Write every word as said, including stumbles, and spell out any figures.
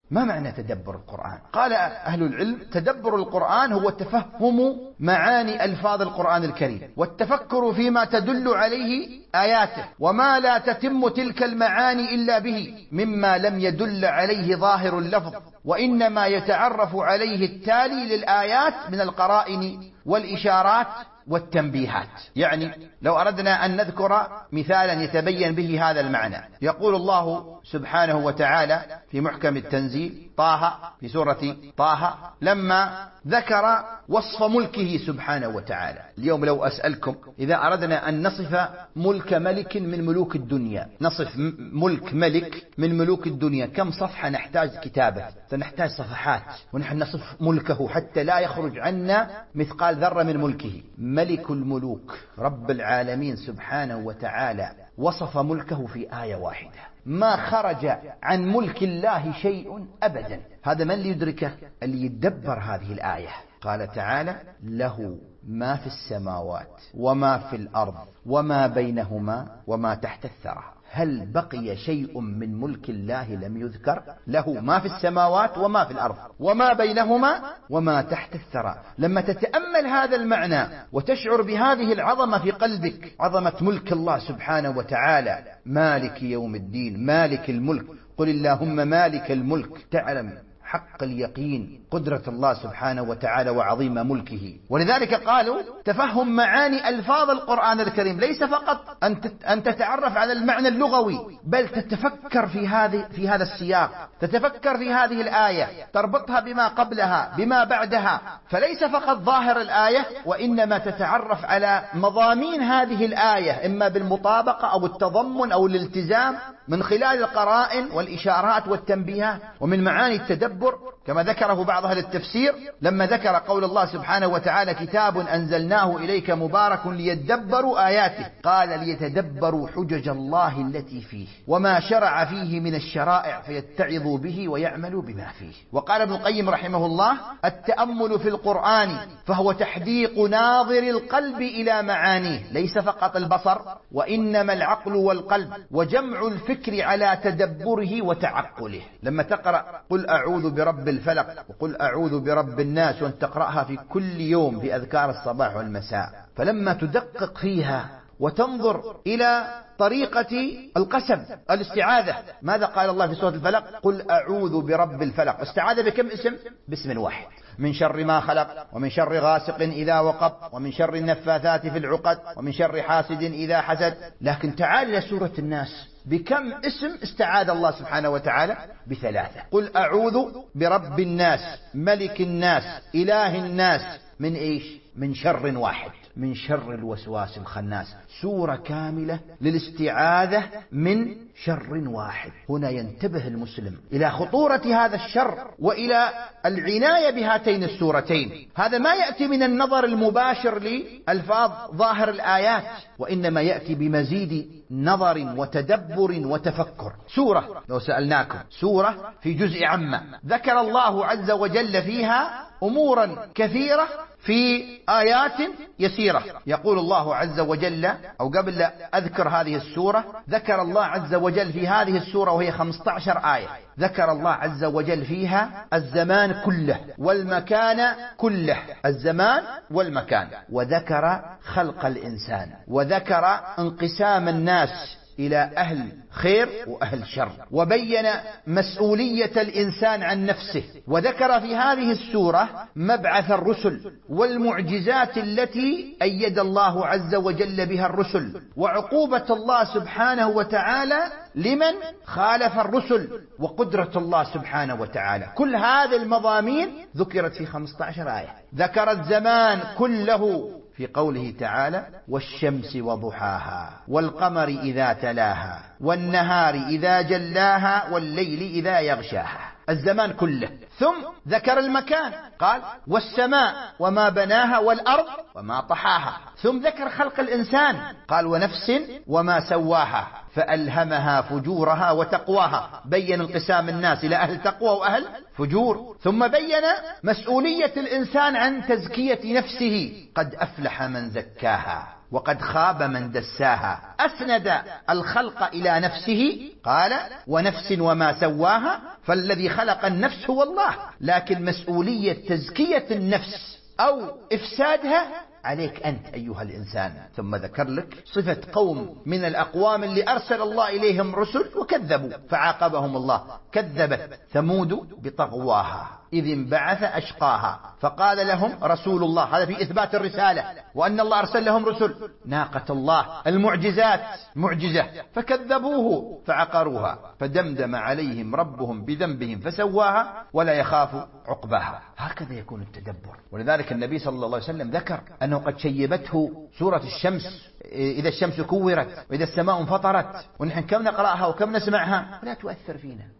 ما معنى تدبر القرآن؟ قال أهل العلم: تدبر القرآن هو تفهم معاني ألفاظ القرآن الكريم، والتفكر فيما تدل عليه آياته، وما لا تتم تلك المعاني إلا به مما لم يدل عليه ظاهر اللفظ، وإنما يتعرف عليه التالي للآيات من القرائن والإشارات والتنبيهات. يعني لو أردنا أن نذكر مثالا يتبين به هذا المعنى، يقول الله سبحانه وتعالى في محكم التنزيل طه، في سورة طه، لما ذكر وصف ملكه سبحانه وتعالى. اليوم لو أسألكم إذا أردنا أن نصف ملك ملك من ملوك الدنيا، نصف ملك ملك من ملوك الدنيا، كم صفحة نحتاج كتابة؟ سنحتاج صفحات، ونحن نصف ملكه حتى لا يخرج عنا مثقال ذرة من ملكه. ملك الملوك رب العالمين سبحانه وتعالى وصف ملكه في آية واحدة، ما خرج عن ملك الله شيء أبدا. هذا من اللي يدركه؟ اللي يدبر هذه الآية. قال تعالى: له ما في السماوات وما في الأرض وما بينهما وما تحت الثرى. هل بقي شيء من ملك الله لم يذكر؟ له ما في السماوات وما في الأرض وما بينهما وما تحت الثرى. لما تتأمل هذا المعنى وتشعر بهذه العظمة في قلبك، عظمة ملك الله سبحانه وتعالى، مالك يوم الدين، مالك الملك، قل اللهم مالك الملك، تعلم حق اليقين قدرة الله سبحانه وتعالى وعظيم ملكه. ولذلك قالوا: تفهم معاني ألفاظ القرآن الكريم ليس فقط أن تتعرف على المعنى اللغوي، بل تتفكر في هذه في هذا السياق، تتفكر في هذه الآية، تربطها بما قبلها بما بعدها، فليس فقط ظاهر الآية، وإنما تتعرف على مضامين هذه الآية، إما بالمطابقة أو التضمن أو الالتزام، من خلال القرائن والإشارات والتنبيهات. ومن معاني التدبر كما ذكره بعض أهل التفسير لما ذكر قول الله سبحانه وتعالى: كتاب أنزلناه إليك مبارك ليدبروا آياته، قال: ليتدبروا حجج الله التي فيه وما شرع فيه من الشرائع فيتعظوا به ويعملوا بما فيه. وقال ابن القيم رحمه الله: التأمل في القرآن فهو تحديق ناظر القلب إلى معانيه، ليس فقط البصر، وإنما العقل والقلب، وجمع الفكر على تدبره وتعقله. لما تقرأ قل أعوذ برب الفلق وقل أعوذ برب الناس، وأن تقرأها في كل يوم في أذكار الصباح والمساء، فلما تدقق فيها وتنظر إلى طريقة القسم الاستعاذة، ماذا قال الله في سورة الفلق؟ قل أعوذ برب الفلق. استعاذ بكم اسم؟ باسم واحد: من شر ما خلق، ومن شر غاسق إذا وقب، ومن شر النفاثات في العقد، ومن شر حاسد إذا حسد. لكن تعال إلى سورة الناس، بكم اسم استعاذ الله سبحانه وتعالى؟ بثلاثة: قل أعوذ برب الناس، ملك الناس، إله الناس، من إيش؟ من شر واحد، من شر الوسواس الخناس. سورة كاملة للاستعاذة من شر واحد. هنا ينتبه المسلم إلى خطورة هذا الشر وإلى العناية بهاتين السورتين. هذا ما يأتي من النظر المباشر لألفاظ ظاهر الآيات، وإنما يأتي بمزيد نظر وتدبر وتفكر. سورة لو سألناكم، سورة في جزء عامة ذكر الله عز وجل فيها أمورا كثيرة في آيات يسيرة. يقول الله عز وجل، أو قبل لا أذكر هذه السورة، ذكر الله عز وجل في هذه السورة وهي خمسة عشر آية، ذكر الله عز وجل فيها الزمان كله والمكان كله، الزمان والمكان، وذكر خلق الإنسان، وذكر انقسام الناس إلى أهل خير وأهل شر، وبين مسؤولية الإنسان عن نفسه، وذكر في هذه السورة مبعث الرسل والمعجزات التي أيد الله عز وجل بها الرسل، وعقوبة الله سبحانه وتعالى لمن خالف الرسل، وقدرة الله سبحانه وتعالى. كل هذه المضامين ذكرت في خمسة عشر آية. ذكر الزمان كله في قوله تعالى: والشمس وضحاها والقمر إذا تلاها والنهار إذا جلاها والليل إذا يغشاها، الزمان كله. ثم ذكر المكان، قال: والسماء وما بناها والأرض وما طحاها. ثم ذكر خلق الإنسان، قال: ونفس وما سواها فألهمها فجورها وتقواها، بين انقسام الناس إلى أهل تقوى وأهل فجور. ثم بين مسؤولية الإنسان عن تزكية نفسه، قد أفلح من زكاها وقد خاب من دساها. أسند الخلق إلى نفسه، قال ونفس وما سواها، فالذي خلق النفس هو الله، لكن مسؤولية تزكية النفس أو إفسادها عليك أنت أيها الإنسان. ثم ذكر لك صفة قوم من الأقوام اللي أرسل الله إليهم رسل وكذبوا فعاقبهم الله. كذبت ثمود بطغواها إذ انبعث أشقاها فقال لهم رسول الله، هذا في إثبات الرسالة وأن الله أرسل لهم رسل، ناقة الله المعجزات معجزة، فكذبوه فعقروها فدمدم عليهم ربهم بذنبهم فسواها ولا يخاف عقباها. هكذا يكون التدبر. ولذلك النبي صلى الله عليه وسلم ذكر أنه قد شيبته سورة الشمس، إذا الشمس كورت وإذا السماء انفطرت، ونحن كم نقرأها وكم نسمعها ولا تؤثر فينا.